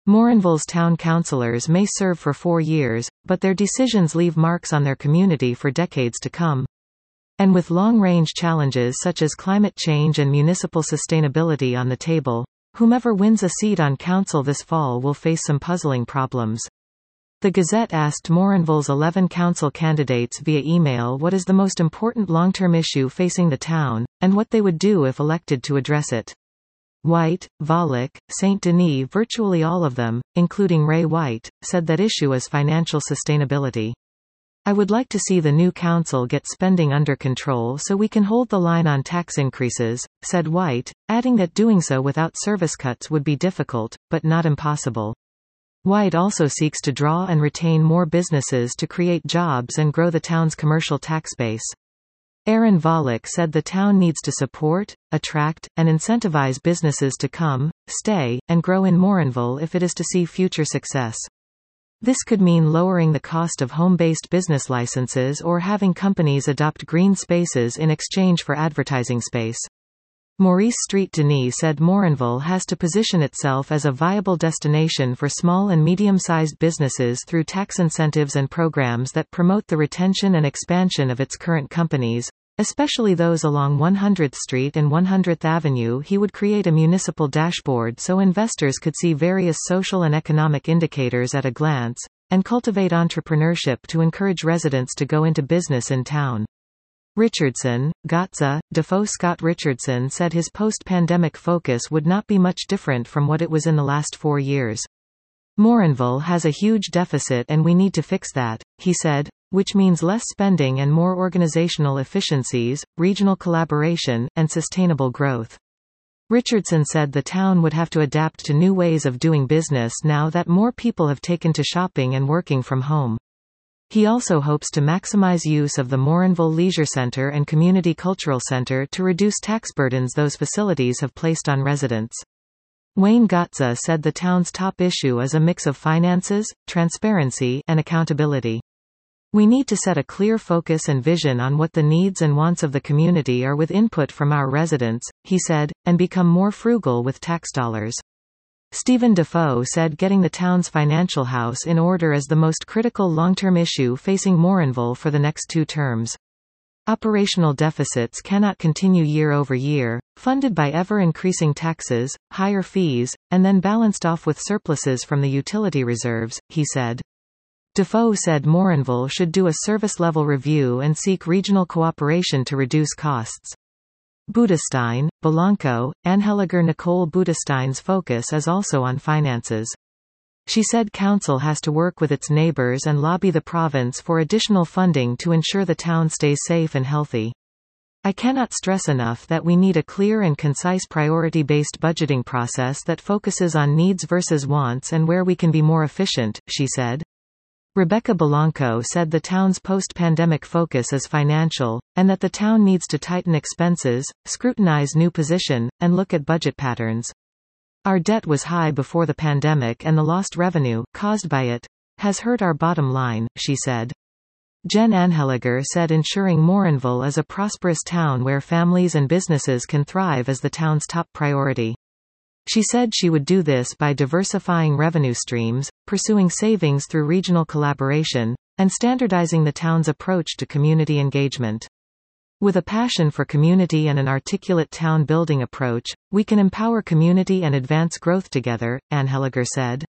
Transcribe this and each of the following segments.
Morinville's town councillors may serve for 4 years, but their decisions leave marks on their community for decades to come. And with long-range challenges such as climate change and municipal sustainability on the table, whomever wins a seat on council this fall will face some puzzling problems. The Gazette asked Morinville's 11 council candidates via email what is the most important long-term issue facing the town, and what they would do if elected to address it. White, Volek, St. Denis, virtually all of them, including Ray White, said that issue is financial sustainability. I would like to see the new council get spending under control so we can hold the line on tax increases, said White, adding that doing so without service cuts would be difficult, but not impossible. White also seeks to draw and retain more businesses to create jobs and grow the town's commercial tax base. Aaron Volek said the town needs to support, attract, and incentivize businesses to come, stay, and grow in Morinville if it is to see future success. This could mean lowering the cost of home-based business licenses or having companies adopt green spaces in exchange for advertising space. Maurice Street Denis said Morinville has to position itself as a viable destination for small and medium-sized businesses through tax incentives and programs that promote the retention and expansion of its current companies, especially those along 100th Street and 100th Avenue. He would create a municipal dashboard so investors could see various social and economic indicators at a glance, and cultivate entrepreneurship to encourage residents to go into business in town. Richardson, Gotza, Defoe. Scott Richardson said his post-pandemic focus would not be much different from what it was in the last 4 years. Morinville has a huge deficit and we need to fix that, he said, which means less spending and more organizational efficiencies, regional collaboration, and sustainable growth. Richardson said the town would have to adapt to new ways of doing business now that more people have taken to shopping and working from home. He also hopes to maximize use of the Morinville Leisure Center and Community Cultural Center to reduce tax burdens those facilities have placed on residents. Wayne Gotza said the town's top issue is a mix of finances, transparency, and accountability. We need to set a clear focus and vision on what the needs and wants of the community are with input from our residents, he said, and become more frugal with tax dollars. Stephen Defoe said getting the town's financial house in order is the most critical long-term issue facing Morinville for the next 2 terms. Operational deficits cannot continue year over year, funded by ever-increasing taxes, higher fees, and then balanced off with surpluses from the utility reserves, he said. Defoe said Morinville should do a service-level review and seek regional cooperation to reduce costs. Budestein, Belanco, Angeliger. Nicole Budestein's focus is also on finances. She said council has to work with its neighbors and lobby the province for additional funding to ensure the town stays safe and healthy. I cannot stress enough that we need a clear and concise priority-based budgeting process that focuses on needs versus wants and where we can be more efficient, she said. Rebecca Belanco said the town's post-pandemic focus is financial, and that the town needs to tighten expenses, scrutinize new position, and look at budget patterns. Our debt was high before the pandemic and the lost revenue, caused by it, has hurt our bottom line, she said. Jen Angeliger said ensuring Morinville is a prosperous town where families and businesses can thrive is the town's top priority. She said she would do this by diversifying revenue streams, pursuing savings through regional collaboration, and standardizing the town's approach to community engagement. With a passion for community and an articulate town-building approach, we can empower community and advance growth together, Angeliger said.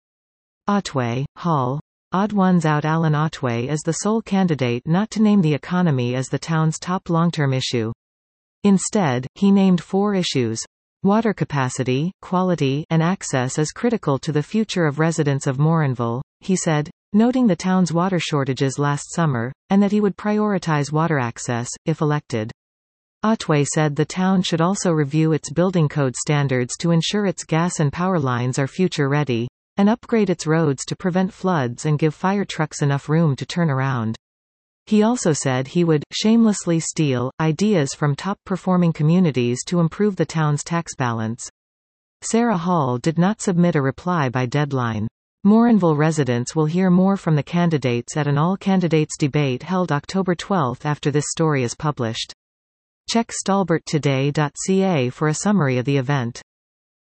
Otway, Hall. Odd ones out. Alan Otway is the sole candidate not to name the economy as the town's top long-term issue. Instead, he named 4 issues. Water capacity, quality, and access is critical to the future of residents of Morinville, he said, noting the town's water shortages last summer, and that he would prioritize water access, if elected. Otway said the town should also review its building code standards to ensure its gas and power lines are future-ready, and upgrade its roads to prevent floods and give fire trucks enough room to turn around. He also said he would shamelessly steal ideas from top-performing communities to improve the town's tax balance. Sarah Hall did not submit a reply by deadline. Morinville residents will hear more from the candidates at an all-candidates debate held October 12 after this story is published. Check stalberttoday.ca for a summary of the event.